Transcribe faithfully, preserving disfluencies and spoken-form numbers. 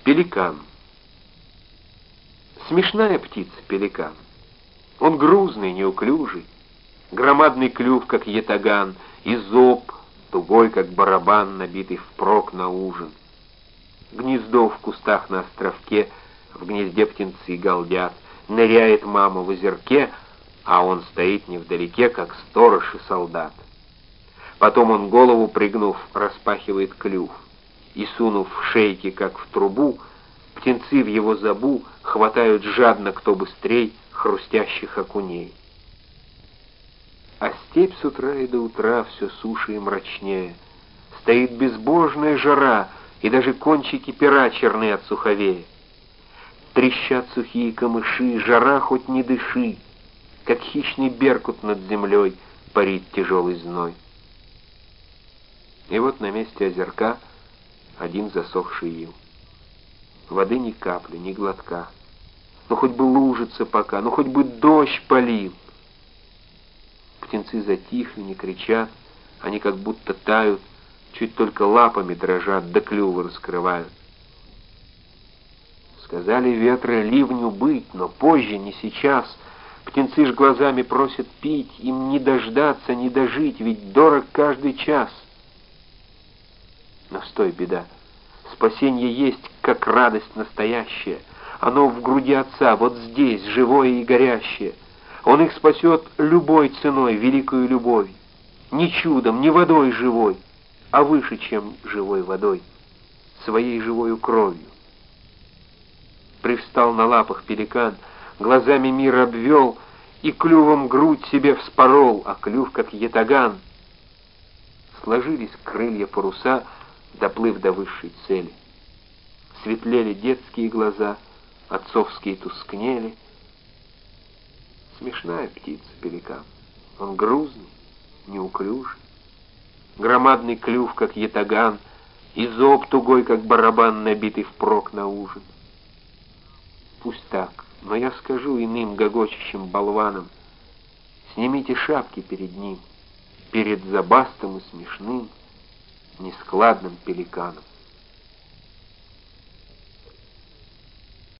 Пеликан. Смешная птица пеликан. Он грузный, неуклюжий, громадный клюв, как ятаган, и зоб, тугой, как барабан, набитый впрок на ужин. Гнездо в кустах на островке, в гнезде птенцы галдят, ныряет мама в озерке, а он стоит невдалеке, как сторож и солдат. Потом он, голову пригнув, распахивает клюв, и, сунув в шейки, как в трубу, птенцы в его забу хватают жадно, кто быстрей, хрустящих окуней. А степь с утра и до утра все суше и мрачнее. Стоит безбожная жара, и даже кончики пера черны от суховея. Трещат сухие камыши, жара хоть не дыши, как хищный беркут над землей парит тяжелый зной. И вот на месте озерка один засохший ил. Воды ни капли, ни глотка. Ну хоть бы лужица пока, ну хоть бы дождь полил. Птенцы затихли, не кричат, они как будто тают, чуть только лапами дрожат, да клювы раскрывают. Сказали ветры ливню быть, но позже, не сейчас. Птенцы ж глазами просят пить, им не дождаться, не дожить, ведь дорог каждый час. Но стой, беда, спасение есть, как радость настоящая. Оно в груди отца, вот здесь, живое и горящее. Он их спасет любой ценой, великою любовью. Не чудом, не водой живой, а выше, чем живой водой, своей живою кровью. Привстал на лапах пеликан, глазами мир обвел и клювом грудь себе вспорол, а клюв, как ятаган. Сложились крылья паруса, доплыв до высшей цели. Светлели детские глаза, отцовские тускнели. Смешная птица пеликан. Он грузный, неуклюжий. Громадный клюв, как ятаган, и зоб тугой, как барабан, набитый впрок на ужин. Пусть так, но я скажу иным гогочущим болванам: снимите шапки перед ним, перед забастым и смешным, нескладным пеликаном.